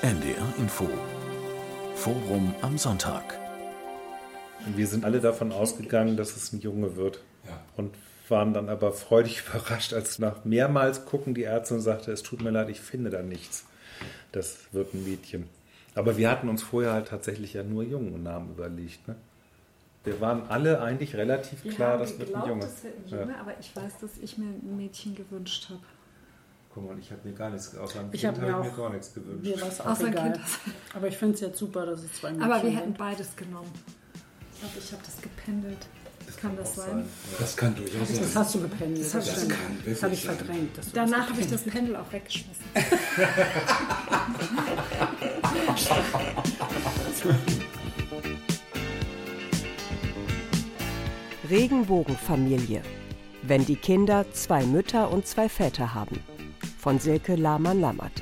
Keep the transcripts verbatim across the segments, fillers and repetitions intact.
N D R Info. Forum am Sonntag. Wir sind alle davon ausgegangen, dass es ein Junge wird. Ja. Und waren dann aber freudig überrascht, als nach mehrmals gucken die Ärztin sagte, es tut mir leid, ich finde da nichts. Das wird ein Mädchen. Aber wir hatten uns vorher halt tatsächlich ja nur Jungennamen überlegt. Ne? Wir waren alle eigentlich relativ Wir klar, haben das wird ein geglaubt, Junge. das wird ein Junge, Ja. aber ich weiß, dass ich mir ein Mädchen gewünscht habe. Guck mal, ich habe mir gar nichts, außer einem Ich Kind hab mir habe ich auch- mir gar nichts gewünscht. Mir war es auch Außer ein egal. Kind. Aber ich finde es jetzt super, dass es zwei Mädchen Aber wir sind. hätten beides genommen. Ich glaube, ich habe das gependelt. Kann das auch sein? Ja. Das kann durchaus sein. Das hast du gependelt. Das hab ich stimmt. kann wirklich Das habe ich sein. verdrängt. dass du Danach das habe ich das gependelt Pendel auch weggeschmissen. Regenbogenfamilie. Wenn die Kinder zwei Mütter und zwei Väter haben. Von Silke Lahmann-Lammert.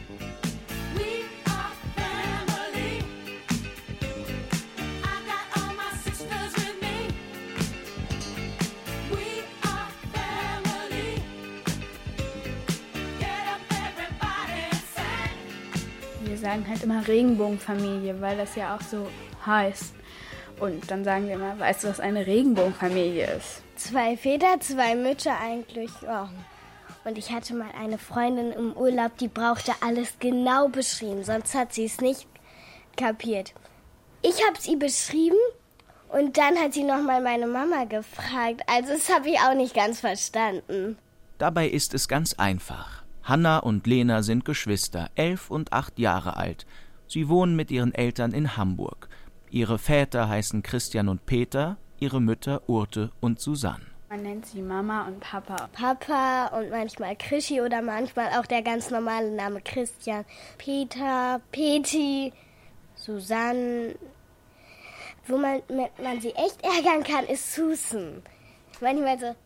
Wir sagen halt immer Regenbogenfamilie, weil das ja auch so heißt. Und dann sagen wir immer, weißt du, was eine Regenbogenfamilie ist? Zwei Väter, zwei Mütter eigentlich. Oh. Und ich hatte mal eine Freundin im Urlaub, die brauchte alles genau beschrieben, sonst hat sie es nicht kapiert. Ich habe es ihr beschrieben und dann hat sie nochmal meine Mama gefragt. Also das habe ich auch nicht ganz verstanden. Dabei ist es ganz einfach. Hanna und Lena sind Geschwister, elf und acht Jahre alt. Sie wohnen mit ihren Eltern in Hamburg. Ihre Väter heißen Christian und Peter, ihre Mütter Urte und Susanne. Man nennt sie Mama und Papa. Papa und manchmal Krischi oder manchmal auch der ganz normale Name Christian. Peter, Peti, Susanne. Wo man, man sie echt ärgern kann, ist Susan. Manchmal so,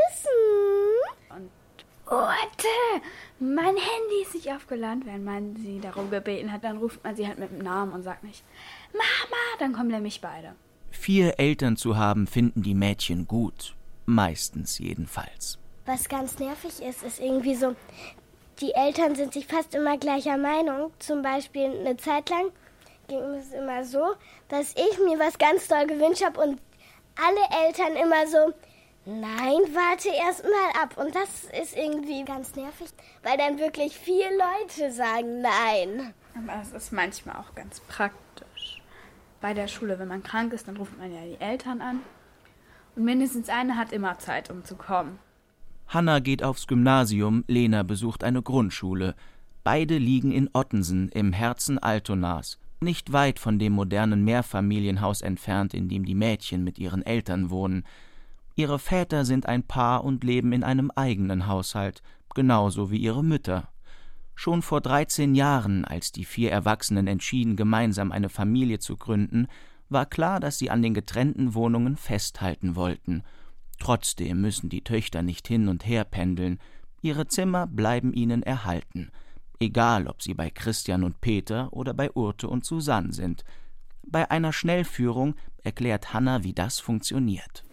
Susan. Und Urte, mein Handy ist nicht aufgeladen. Wenn man sie darum gebeten hat, dann ruft man sie halt mit dem Namen und sagt nicht Mama, dann kommen nämlich beide. Vier Eltern zu haben, finden die Mädchen gut. Meistens jedenfalls. Was ganz nervig ist, ist irgendwie so, die Eltern sind sich fast immer gleicher Meinung. Zum Beispiel eine Zeit lang ging es immer so, dass ich mir was ganz doll gewünscht habe und alle Eltern immer so, nein, warte erst mal ab. Und das ist irgendwie ganz nervig, weil dann wirklich vier Leute sagen nein. Aber es ist manchmal auch ganz praktisch. Bei der Schule, wenn man krank ist, dann ruft man ja die Eltern an. Und mindestens eine hat immer Zeit, um zu kommen. Hanna geht aufs Gymnasium, Lena besucht eine Grundschule. Beide liegen in Ottensen im Herzen Altonas, nicht weit von dem modernen Mehrfamilienhaus entfernt, in dem die Mädchen mit ihren Eltern wohnen. Ihre Väter sind ein Paar und leben in einem eigenen Haushalt, genauso wie ihre Mütter. Schon vor dreizehn Jahren, als die vier Erwachsenen entschieden, gemeinsam eine Familie zu gründen, war klar, dass sie an den getrennten Wohnungen festhalten wollten. Trotzdem müssen die Töchter nicht hin und her pendeln. Ihre Zimmer bleiben ihnen erhalten. Egal, ob sie bei Christian und Peter oder bei Urte und Susanne sind. Bei einer Schnellführung erklärt Hanna, wie das funktioniert.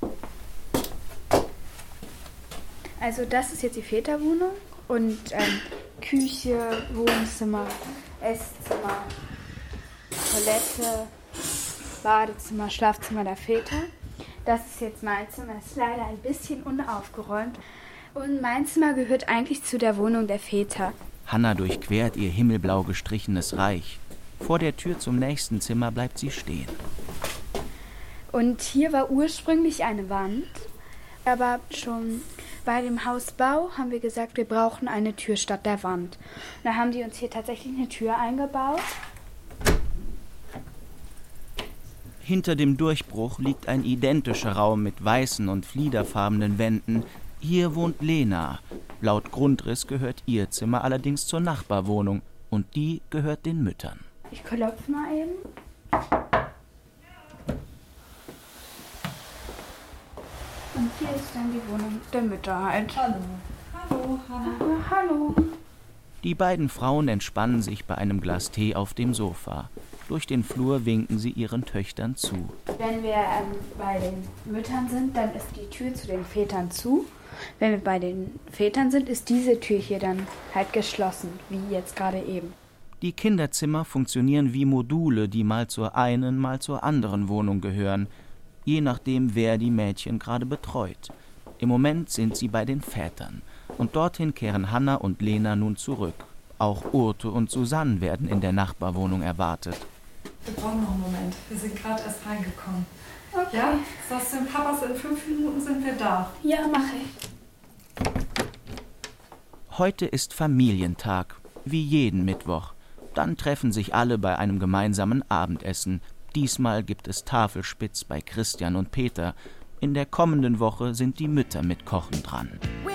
Also das ist jetzt die Väterwohnung und ähm, Küche, Wohnzimmer, Esszimmer, Toilette, Badezimmer, Schlafzimmer der Väter. Das ist jetzt mein Zimmer, das ist leider ein bisschen unaufgeräumt. Und mein Zimmer gehört eigentlich zu der Wohnung der Väter. Hanna durchquert ihr himmelblau gestrichenes Reich. Vor der Tür zum nächsten Zimmer bleibt sie stehen. Und hier war ursprünglich eine Wand, aber schon bei dem Hausbau haben wir gesagt, wir brauchen eine Tür statt der Wand. Und da haben die uns hier tatsächlich eine Tür eingebaut. Hinter dem Durchbruch liegt ein identischer Raum mit weißen und fliederfarbenen Wänden. Hier wohnt Lena. Laut Grundriss gehört ihr Zimmer allerdings zur Nachbarwohnung und die gehört den Müttern. Ich klopfe mal eben. Und hier ist dann die Wohnung der Mütter halt. Hallo. Hallo, hallo. Hallo. Die beiden Frauen entspannen sich bei einem Glas Tee auf dem Sofa. Durch den Flur winken sie ihren Töchtern zu. Wenn wir ähm, bei den Müttern sind, dann ist die Tür zu den Vätern zu. Wenn wir bei den Vätern sind, ist diese Tür hier dann halt geschlossen, wie jetzt gerade eben. Die Kinderzimmer funktionieren wie Module, die mal zur einen, mal zur anderen Wohnung gehören, je nachdem, wer die Mädchen gerade betreut. Im Moment sind sie bei den Vätern. Und dorthin kehren Hanna und Lena nun zurück. Auch Urte und Susanne werden in der Nachbarwohnung erwartet. Wir brauchen noch einen Moment. Wir sind gerade erst reingekommen. Okay. Ja? Sagst du dem Papas, in fünf Minuten sind wir da. Ja, mache ich. Heute ist Familientag, wie jeden Mittwoch. Dann treffen sich alle bei einem gemeinsamen Abendessen. Diesmal gibt es Tafelspitz bei Christian und Peter. In der kommenden Woche sind die Mütter mit Kochen dran.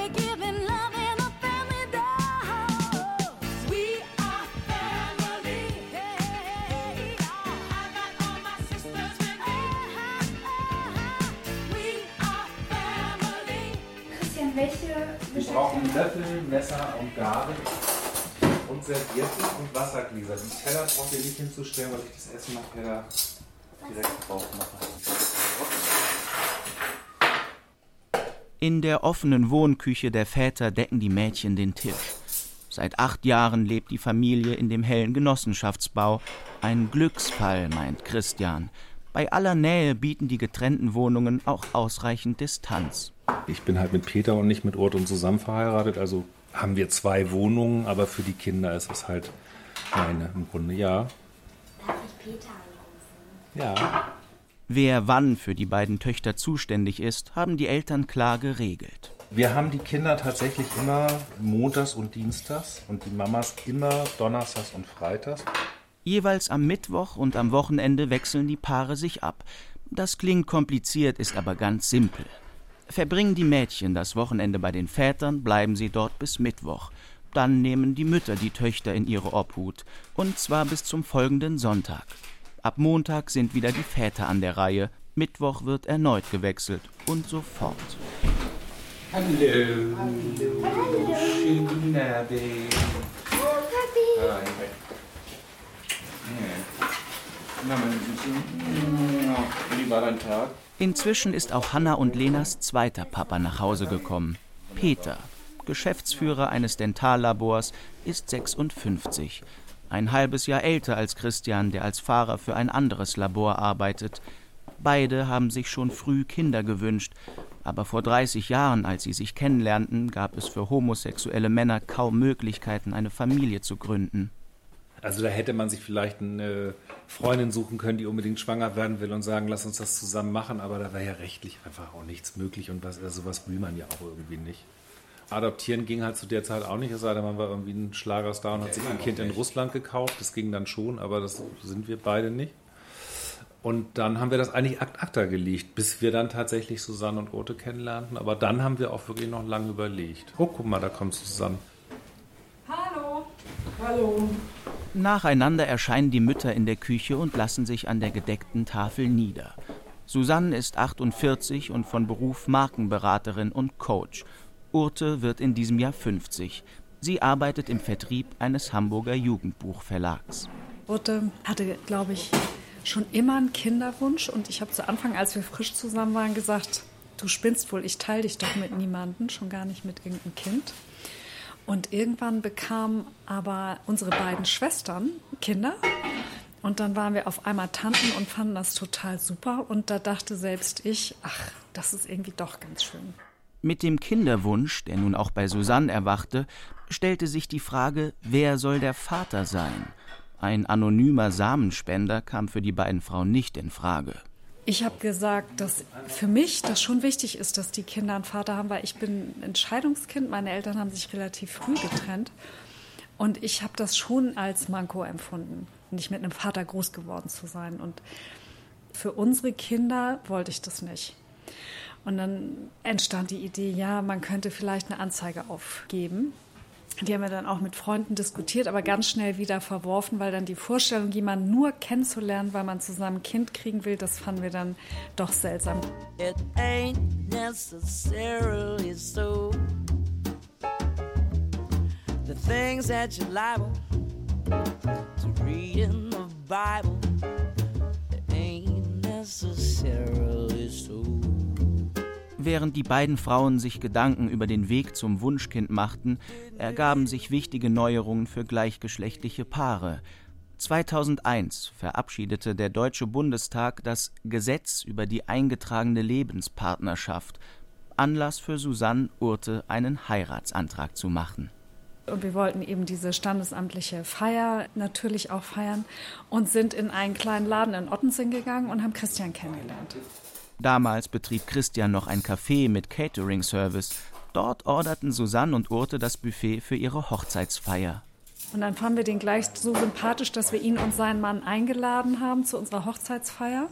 Christian, welche Wir brauchen Löffel, Messer und Gabel und Servietten und Wassergläser. Die Teller braucht ihr nicht hinzustellen, weil ich das Essen nachher direkt drauf mache. In der offenen Wohnküche der Väter decken die Mädchen den Tisch. Seit acht Jahren lebt die Familie in dem hellen Genossenschaftsbau. Ein Glücksfall, meint Christian. Bei aller Nähe bieten die getrennten Wohnungen auch ausreichend Distanz. Ich bin halt mit Peter und nicht mit Urt und zusammen verheiratet, also haben wir zwei Wohnungen, aber für die Kinder ist es halt eine im Grunde, ja. Darf ich Peter anrufen? Ja. Wer wann für die beiden Töchter zuständig ist, haben die Eltern klar geregelt. Wir haben die Kinder tatsächlich immer montags und dienstags und die Mamas immer donnerstags und freitags. Jeweils am Mittwoch und am Wochenende wechseln die Paare sich ab. Das klingt kompliziert, ist aber ganz simpel. Verbringen die Mädchen das Wochenende bei den Vätern, bleiben sie dort bis Mittwoch. Dann nehmen die Mütter die Töchter in ihre Obhut. Und zwar bis zum folgenden Sonntag. Ab Montag sind wieder die Väter an der Reihe. Mittwoch wird erneut gewechselt und so fort. Hallo. Hallo. Hallo. Schönen Abend. Hallo, Papi. Hi. Wie war dein Tag? Inzwischen ist auch Hanna und Lenas zweiter Papa nach Hause gekommen. Peter, Geschäftsführer eines Dentallabors, ist sechsundfünfzig. Ein halbes Jahr älter als Christian, der als Fahrer für ein anderes Labor arbeitet. Beide haben sich schon früh Kinder gewünscht. Aber vor dreißig Jahren, als sie sich kennenlernten, gab es für homosexuelle Männer kaum Möglichkeiten, eine Familie zu gründen. Also da hätte man sich vielleicht eine Freundin suchen können, die unbedingt schwanger werden will und sagen, lass uns das zusammen machen. Aber da war ja rechtlich einfach auch nichts möglich und was, also sowas will man ja auch irgendwie nicht. Adoptieren ging halt zu der Zeit auch nicht, es sei denn, man war irgendwie ein Schlagerstar und hat sich ein Kind in Russland gekauft. Das ging dann schon, aber das sind wir beide nicht. Und dann haben wir das eigentlich ad acta gelegt, bis wir dann tatsächlich Susanne und Ute kennenlernten. Aber dann haben wir auch wirklich noch lange überlegt. Oh, guck mal, da kommt Susanne. Hallo. Hallo. Nacheinander erscheinen die Mütter in der Küche und lassen sich an der gedeckten Tafel nieder. Susanne ist achtundvierzig und von Beruf Markenberaterin und Coach. Urte wird in diesem Jahr fünfzig. Sie arbeitet im Vertrieb eines Hamburger Jugendbuchverlags. Urte hatte, glaube ich, schon immer einen Kinderwunsch. Und ich habe zu Anfang, als wir frisch zusammen waren, gesagt, du spinnst wohl, ich teile dich doch mit niemandem, schon gar nicht mit irgendeinem Kind. Und irgendwann bekamen aber unsere beiden Schwestern Kinder. Und dann waren wir auf einmal Tanten und fanden das total super. Und da dachte selbst ich, ach, das ist irgendwie doch ganz schön. Mit dem Kinderwunsch, der nun auch bei Susanne erwachte, stellte sich die Frage, wer soll der Vater sein? Ein anonymer Samenspender kam für die beiden Frauen nicht in Frage. Ich habe gesagt, dass für mich das schon wichtig ist, dass die Kinder einen Vater haben, weil ich bin ein Scheidungskind. Meine Eltern haben sich relativ früh getrennt. Und ich habe das schon als Manko empfunden, nicht mit einem Vater groß geworden zu sein. Und für unsere Kinder wollte ich das nicht. Und dann entstand die Idee, ja, man könnte vielleicht eine Anzeige aufgeben. Die haben wir dann auch mit Freunden diskutiert, aber ganz schnell wieder verworfen, weil dann die Vorstellung, jemanden nur kennenzulernen, weil man zusammen ein Kind kriegen will, das fanden wir dann doch seltsam. It ain't necessarily so. The things that you're liable to read in the Bible, it ain't necessarily so. Während die beiden Frauen sich Gedanken über den Weg zum Wunschkind machten, ergaben sich wichtige Neuerungen für gleichgeschlechtliche Paare. zweitausendeins verabschiedete der Deutsche Bundestag das Gesetz über die eingetragene Lebenspartnerschaft. Anlass für Susanne Urte, einen Heiratsantrag zu machen. Und wir wollten eben diese standesamtliche Feier natürlich auch feiern und sind in einen kleinen Laden in Ottensen gegangen und haben Christian kennengelernt. Damals betrieb Christian noch ein Café mit Catering-Service. Dort orderten Susanne und Urte das Buffet für ihre Hochzeitsfeier. Und dann fanden wir den gleich so sympathisch, dass wir ihn und seinen Mann eingeladen haben zu unserer Hochzeitsfeier.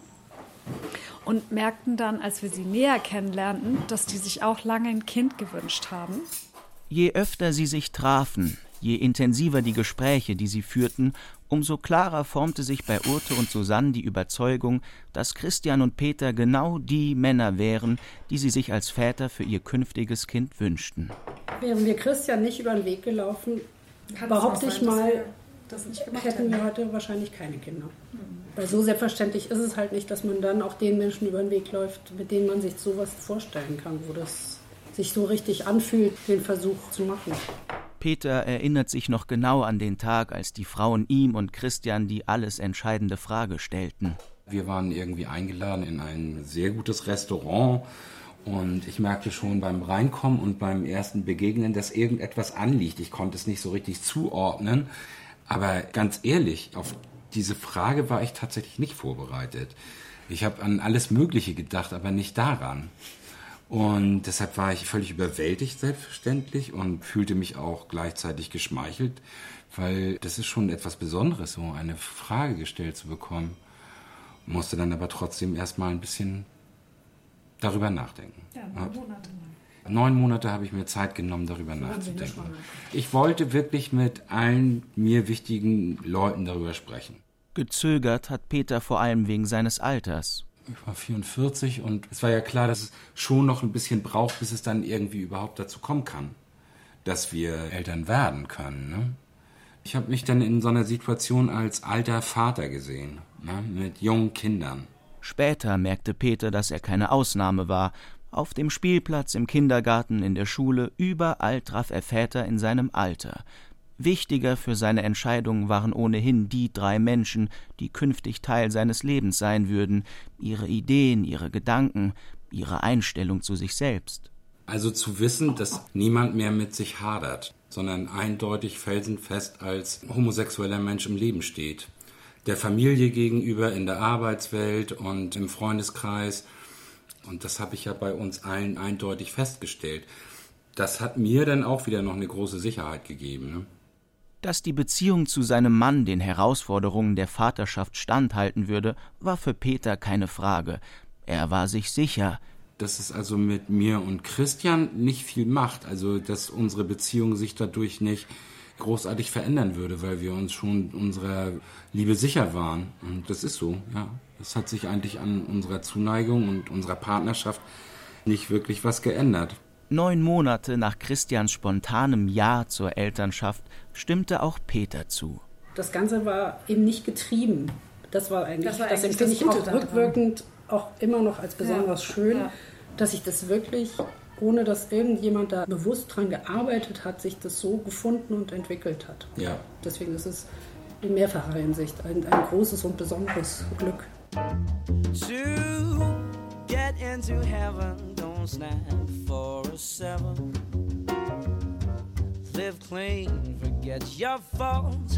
Und merkten dann, als wir sie näher kennenlernten, dass die sich auch lange ein Kind gewünscht haben. Je öfter sie sich trafen, je intensiver die Gespräche, die sie führten, umso klarer formte sich bei Urte und Susanne die Überzeugung, dass Christian und Peter genau die Männer wären, die sie sich als Väter für ihr künftiges Kind wünschten. Wären wir Christian nicht über den Weg gelaufen, behaupte ich mal, hätten wir heute wahrscheinlich keine Kinder. Mhm. Weil so selbstverständlich ist es halt nicht, dass man dann auch den Menschen über den Weg läuft, mit denen man sich sowas vorstellen kann, wo das sich so richtig anfühlt, den Versuch zu machen. Peter erinnert sich noch genau an den Tag, als die Frauen ihm und Christian die alles entscheidende Frage stellten. Wir waren irgendwie eingeladen in ein sehr gutes Restaurant und ich merkte schon beim Reinkommen und beim ersten Begegnen, dass irgendetwas anliegt. Ich konnte es nicht so richtig zuordnen, aber ganz ehrlich, auf diese Frage war ich tatsächlich nicht vorbereitet. Ich habe an alles Mögliche gedacht, aber nicht daran. Und deshalb war ich völlig überwältigt, selbstverständlich, und fühlte mich auch gleichzeitig geschmeichelt, weil das ist schon etwas Besonderes, so eine Frage gestellt zu bekommen. Musste dann aber trotzdem erstmal ein bisschen darüber nachdenken. Ja, neun Monate lang. Neun Monate habe ich mir Zeit genommen, darüber nachzudenken. Ich wollte wirklich mit allen mir wichtigen Leuten darüber sprechen. Gezögert hat Peter vor allem wegen seines Alters. Ich war vierundvierzig und es war ja klar, dass es schon noch ein bisschen braucht, bis es dann irgendwie überhaupt dazu kommen kann, dass wir Eltern werden können. Ne? Ich habe mich dann in so einer Situation als alter Vater gesehen, ne? Mit jungen Kindern. Später merkte Peter, dass er keine Ausnahme war. Auf dem Spielplatz, im Kindergarten, in der Schule, überall traf er Väter in seinem Alter. Wichtiger für seine Entscheidung waren ohnehin die drei Menschen, die künftig Teil seines Lebens sein würden, ihre Ideen, ihre Gedanken, ihre Einstellung zu sich selbst. Also zu wissen, dass niemand mehr mit sich hadert, sondern eindeutig felsenfest als homosexueller Mensch im Leben steht. Der Familie gegenüber, in der Arbeitswelt und im Freundeskreis. Und das habe ich ja bei uns allen eindeutig festgestellt. Das hat mir dann auch wieder noch eine große Sicherheit gegeben, ne? Dass die Beziehung zu seinem Mann den Herausforderungen der Vaterschaft standhalten würde, war für Peter keine Frage. Er war sich sicher. Dass es also mit mir und Christian nicht viel macht, also dass unsere Beziehung sich dadurch nicht großartig verändern würde, weil wir uns schon unserer Liebe sicher waren. Und das ist so, ja. Das hat sich eigentlich an unserer Zuneigung und unserer Partnerschaft nicht wirklich was geändert. Neun Monate nach Christians spontanem Ja zur Elternschaft stimmte auch Peter zu. Das Ganze war eben nicht getrieben. Das war eigentlich, das, war eigentlich das empfinde ich auch rückwirkend auch immer noch als besonders ja. schön, ja. dass ich das wirklich, ohne dass irgendjemand da bewusst dran gearbeitet hat, sich das so gefunden und entwickelt hat. Ja. Deswegen ist es in mehrfacher Hinsicht ein, ein großes und besonderes Glück. To get into heaven, don't snap for a seven. Live clean, forget your faults.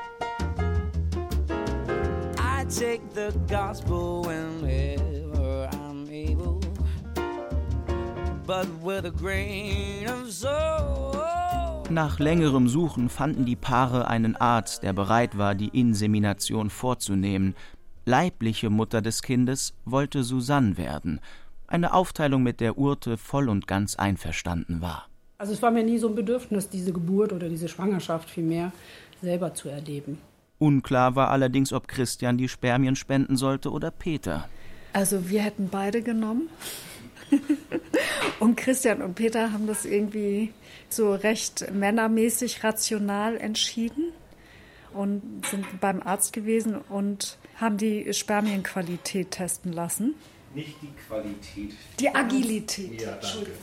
I take the gospel whenever I'm able, but with a grain of salt. Nach längerem Suchen fanden die Paare einen Arzt, der bereit war, die Insemination vorzunehmen. Leibliche Mutter des Kindes wollte Susanne werden. Eine Aufteilung, mit der Urte voll und ganz einverstanden war. Also es war mir nie so ein Bedürfnis, diese Geburt oder diese Schwangerschaft vielmehr selber zu erleben. Unklar war allerdings, ob Christian die Spermien spenden sollte oder Peter. Also wir hätten beide genommen. Und Christian und Peter haben das irgendwie so recht männermäßig rational entschieden und sind beim Arzt gewesen und haben die Spermienqualität testen lassen. Nicht die Qualität. Die Agilität. Ja, danke.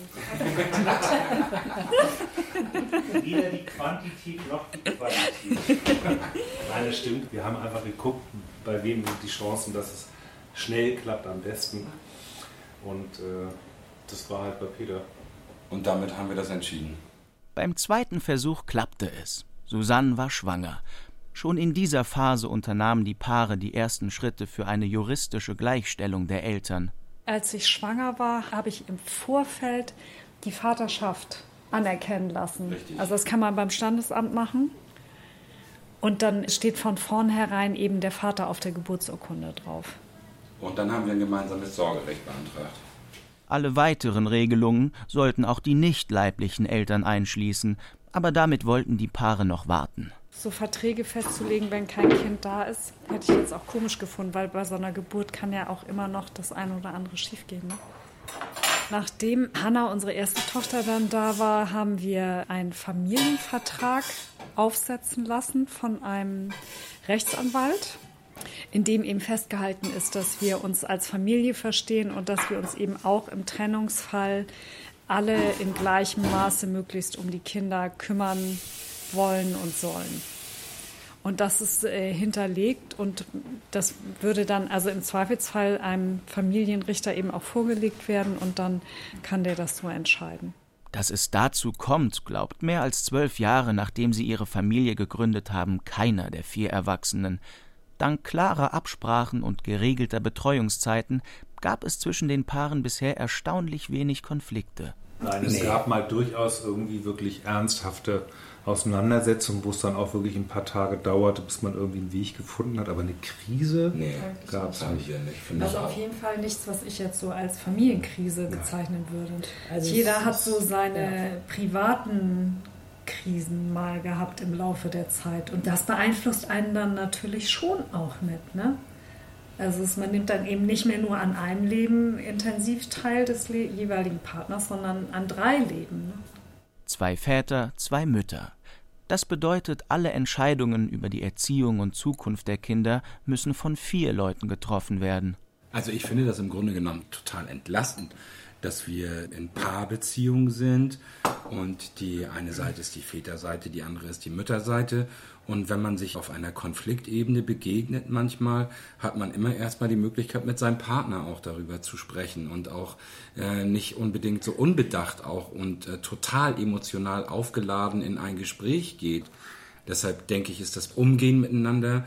Weder die Quantität noch die Qualität. Nein, das stimmt. Wir haben einfach geguckt, bei wem sind die Chancen, dass es schnell klappt am besten. Und äh, das war halt bei Peter. Und damit haben wir das entschieden. Beim zweiten Versuch klappte es. Susanne war schwanger. Schon in dieser Phase unternahmen die Paare die ersten Schritte für eine juristische Gleichstellung der Eltern. Als ich schwanger war, habe ich im Vorfeld die Vaterschaft anerkennen lassen. Richtig. Also das kann man beim Standesamt machen. Und dann steht von vornherein eben der Vater auf der Geburtsurkunde drauf. Und dann haben wir ein gemeinsames Sorgerecht beantragt. Alle weiteren Regelungen sollten auch die nicht leiblichen Eltern einschließen, aber damit wollten die Paare noch warten. So Verträge festzulegen, wenn kein Kind da ist, hätte ich jetzt auch komisch gefunden, weil bei so einer Geburt kann ja auch immer noch das eine oder andere schiefgehen. Ne? Nachdem Hannah, unsere erste Tochter, dann da war, haben wir einen Familienvertrag aufsetzen lassen von einem Rechtsanwalt, in dem eben festgehalten ist, dass wir uns als Familie verstehen und dass wir uns eben auch im Trennungsfall alle in gleichem Maße möglichst um die Kinder kümmern wollen und sollen. Und das ist äh, hinterlegt und das würde dann also im Zweifelsfall einem Familienrichter eben auch vorgelegt werden und dann kann der das so entscheiden. Dass es dazu kommt, glaubt mehr als zwölf Jahre nachdem sie ihre Familie gegründet haben, keiner der vier Erwachsenen. Dank klarer Absprachen und geregelter Betreuungszeiten gab es zwischen den Paaren bisher erstaunlich wenig Konflikte. Nein, es Nee. gab mal durchaus irgendwie wirklich ernsthafte Auseinandersetzungen, wo es dann auch wirklich ein paar Tage dauerte, bis man irgendwie einen Weg gefunden hat. Aber eine Krise Nee, gab es haben nicht. wir nicht. Finde Also ich auf auch. jeden Fall nichts, was ich jetzt so als Familienkrise bezeichnen würde. Also Jeder es hat ist- so seine privaten Krisen mal gehabt im Laufe der Zeit. Und das beeinflusst einen dann natürlich schon auch mit, ne? Also es, man nimmt dann eben nicht mehr nur an einem Leben intensiv teil des le- jeweiligen Partners, sondern an drei Leben. Ne? Zwei Väter, zwei Mütter. Das bedeutet, alle Entscheidungen über die Erziehung und Zukunft der Kinder müssen von vier Leuten getroffen werden. Also ich finde das im Grunde genommen total entlastend, dass wir in Paarbeziehungen sind und die eine Seite ist die Väterseite, die andere ist die Mütterseite. Und wenn man sich auf einer Konfliktebene begegnet manchmal, hat man immer erstmal die Möglichkeit, mit seinem Partner auch darüber zu sprechen und auch äh, nicht unbedingt so unbedacht auch und äh, total emotional aufgeladen in ein Gespräch geht. Deshalb denke ich, ist das Umgehen miteinander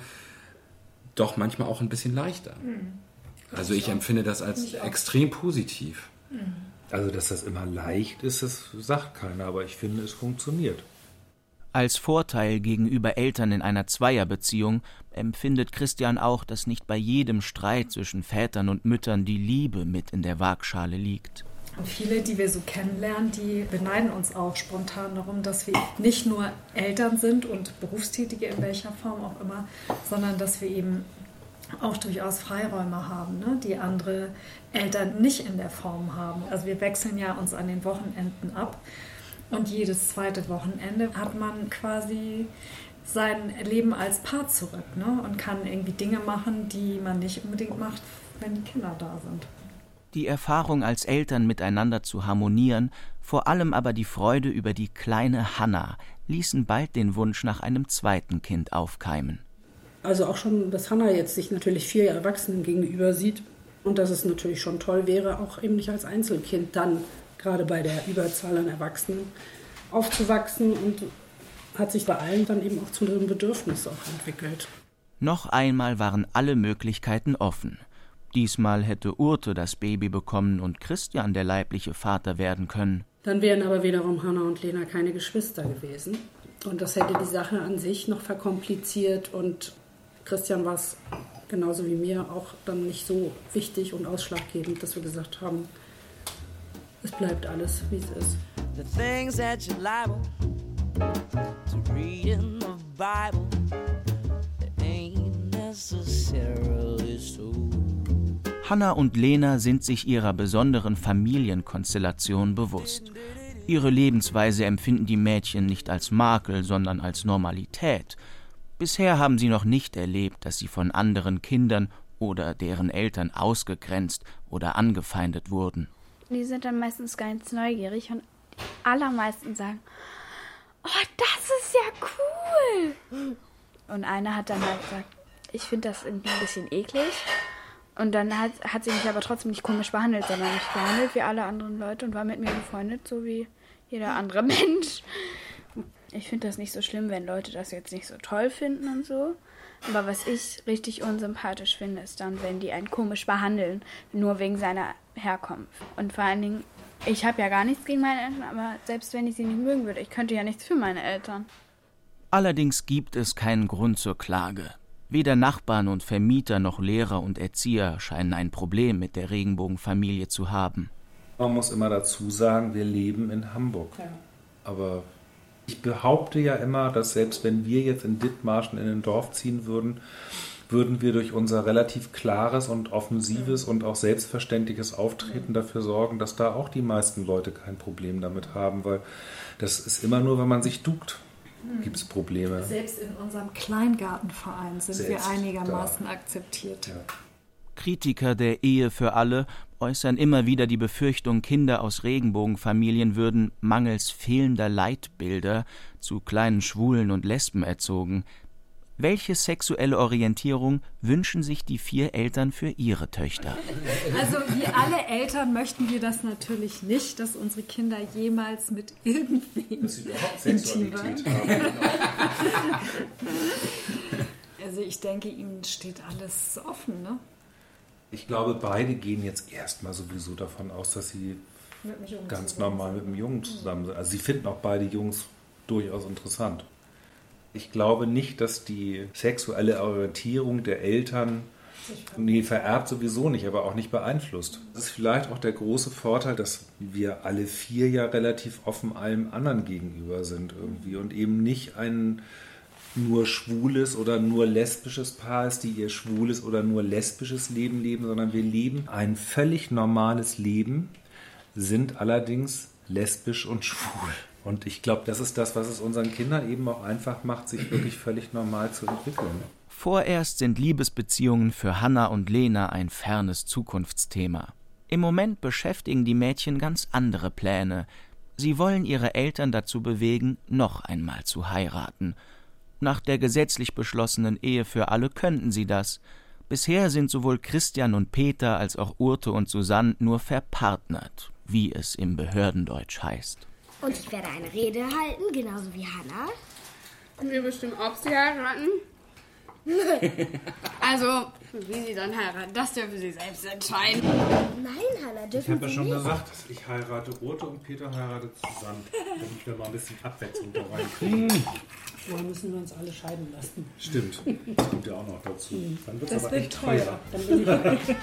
doch manchmal auch ein bisschen leichter. Also ich empfinde das als extrem positiv. Also, dass das immer leicht ist, das sagt keiner, aber ich finde, es funktioniert. Als Vorteil gegenüber Eltern in einer Zweierbeziehung empfindet Christian auch, dass nicht bei jedem Streit zwischen Vätern und Müttern die Liebe mit in der Waagschale liegt. Und viele, die wir so kennenlernen, die beneiden uns auch spontan darum, dass wir nicht nur Eltern sind und Berufstätige in welcher Form auch immer, sondern dass wir eben auch durchaus Freiräume haben, ne, die andere Eltern nicht in der Form haben. Also wir wechseln ja uns an den Wochenenden ab und jedes zweite Wochenende hat man quasi sein Leben als Paar zurück, ne, und kann irgendwie Dinge machen, die man nicht unbedingt macht, wenn die Kinder da sind. Die Erfahrung, als Eltern miteinander zu harmonieren, vor allem aber die Freude über die kleine Hannah, ließen bald den Wunsch nach einem zweiten Kind aufkeimen. Also auch schon, dass Hannah jetzt sich natürlich vier Erwachsenen gegenüber sieht und dass es natürlich schon toll wäre, auch eben nicht als Einzelkind dann, gerade bei der Überzahl an Erwachsenen, aufzuwachsen und hat sich bei allen dann eben auch zu einem Bedürfnis auch entwickelt. Noch einmal waren alle Möglichkeiten offen. Diesmal hätte Urte das Baby bekommen und Christian der leibliche Vater werden können. Dann wären aber wiederum Hannah und Lena keine Geschwister gewesen. Und das hätte die Sache an sich noch verkompliziert und Christian war es genauso wie mir auch dann nicht so wichtig und ausschlaggebend, dass wir gesagt haben, es bleibt alles, wie es ist. The things that you're liable to read in the Bible, they ain't necessarily so. Hannah und Lena sind sich ihrer besonderen Familienkonstellation bewusst. Ihre Lebensweise empfinden die Mädchen nicht als Makel, sondern als Normalität. Bisher haben sie noch nicht erlebt, dass sie von anderen Kindern oder deren Eltern ausgegrenzt oder angefeindet wurden. Die sind dann meistens ganz neugierig und die allermeisten sagen, oh, das ist ja cool. Und eine hat dann halt gesagt, ich finde das irgendwie ein bisschen eklig. Und dann hat, hat sie mich aber trotzdem nicht komisch behandelt, sondern mich behandelt wie alle anderen Leute und war mit mir befreundet, so wie jeder andere Mensch. Ich finde das nicht so schlimm, wenn Leute das jetzt nicht so toll finden und so. Aber was ich richtig unsympathisch finde, ist dann, wenn die einen komisch behandeln, nur wegen seiner Herkunft. Und vor allen Dingen, ich habe ja gar nichts gegen meine Eltern, aber selbst wenn ich sie nicht mögen würde, ich könnte ja nichts für meine Eltern. Allerdings gibt es keinen Grund zur Klage. Weder Nachbarn und Vermieter noch Lehrer und Erzieher scheinen ein Problem mit der Regenbogenfamilie zu haben. Man muss immer dazu sagen, wir leben in Hamburg. Ja. Aber ich behaupte ja immer, dass selbst wenn wir jetzt in Dithmarschen in ein Dorf ziehen würden, würden wir durch unser relativ klares und offensives und auch selbstverständliches Auftreten dafür sorgen, dass da auch die meisten Leute kein Problem damit haben, weil das ist immer nur, wenn man sich duckt, gibt es Probleme. Selbst in unserem Kleingartenverein sind Selbst wir einigermaßen da. akzeptiert. Ja. Kritiker der Ehe für alle äußern immer wieder die Befürchtung, Kinder aus Regenbogenfamilien würden mangels fehlender Leitbilder zu kleinen Schwulen und Lesben erzogen. Welche sexuelle Orientierung wünschen sich die vier Eltern für ihre Töchter? Also wie alle Eltern möchten wir das natürlich nicht, dass unsere Kinder jemals mit irgendwem intim werden. Also ich denke, ihnen steht alles offen, ne? Ich glaube, beide gehen jetzt erstmal sowieso davon aus, dass sie ganz normal mit dem Jungen zusammen sind. Also sie finden auch beide Jungs durchaus interessant. Ich glaube nicht, dass die sexuelle Orientierung der Eltern, nee, vererbt sowieso nicht, aber auch nicht beeinflusst. Das ist vielleicht auch der große Vorteil, dass wir alle vier ja relativ offen allem anderen gegenüber sind irgendwie und eben nicht ein nur schwules oder nur lesbisches Paar ist, die ihr schwules oder nur lesbisches Leben leben, sondern wir leben ein völlig normales Leben, sind allerdings lesbisch und schwul. Und ich glaube, das ist das, was es unseren Kindern eben auch einfach macht, sich wirklich völlig normal zu entwickeln. Vorerst sind Liebesbeziehungen für Hanna und Lena ein fernes Zukunftsthema. Im Moment beschäftigen die Mädchen ganz andere Pläne. Sie wollen ihre Eltern dazu bewegen, noch einmal zu heiraten. Nach der gesetzlich beschlossenen Ehe für alle könnten sie das. Bisher sind sowohl Christian und Peter als auch Urte und Susanne nur verpartnert, wie es im Behördendeutsch heißt. Und ich werde eine Rede halten, genauso wie Hanna. Und wir bestimmen, ob sie heiraten. Also, wie sie dann heiraten, das dürfen sie selbst entscheiden. Nein, Hanna, dürfen sie nicht. Ich habe ja schon nicht. gesagt, dass ich heirate Urte und Peter heiratet zusammen, damit wir mal ein bisschen Abwechslung da reinkriegen. Vorher müssen wir uns alle scheiden lassen. Stimmt, das kommt ja auch noch dazu. Dann wird es aber echt teuer. teuer. Dann bin ich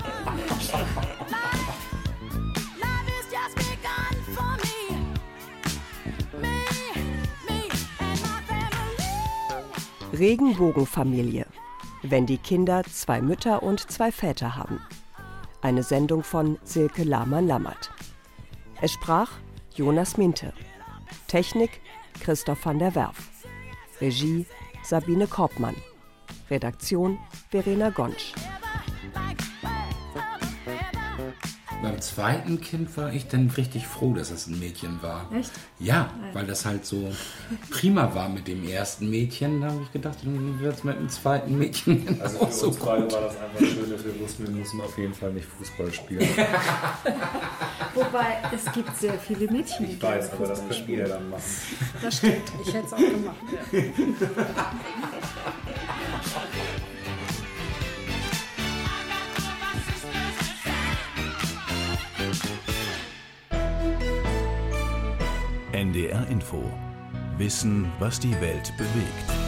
Regenbogenfamilie. Wenn die Kinder zwei Mütter und zwei Väter haben. Eine Sendung von Silke Lahmann-Lammert. Es sprach Jonas Minte. Technik Christoph van der Werf. Regie Sabine Korbmann. Redaktion Verena Gonsch. Beim zweiten Kind war ich dann richtig froh, dass es ein Mädchen war. Echt? Ja, weil das halt so prima war mit dem ersten Mädchen. Da habe ich gedacht, dann wird es mit dem zweiten Mädchen Also auch für so uns beide war das einfach schön, dass wir wussten, wir müssen auf jeden Fall nicht Fußball spielen. Wobei, es gibt sehr viele Mädchen, die Ich weiß, gerne aber das Fußball können wir ja dann machen. Das stimmt, ich hätte es auch gemacht. Ja. N D R Info. Wissen, was die Welt bewegt.